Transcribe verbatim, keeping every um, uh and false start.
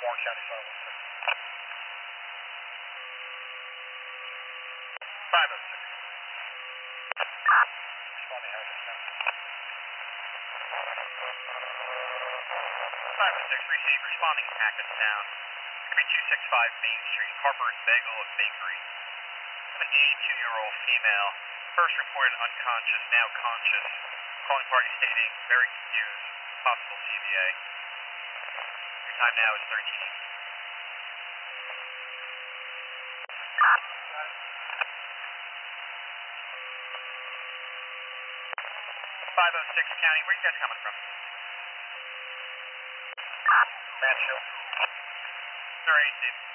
Warren County five oh six. five oh six. Responding Hackettstown. five oh six, received, responding to Hackettstown. three two six five Main Street, Harper's Bagel Bakery. An eighty-two-year-old female, first reported unconscious, now conscious. Calling party stating, very confused, possible C V A. Your time now is thirteen. five oh six County, where are you guys coming from? Mansfield. Alright, Steve.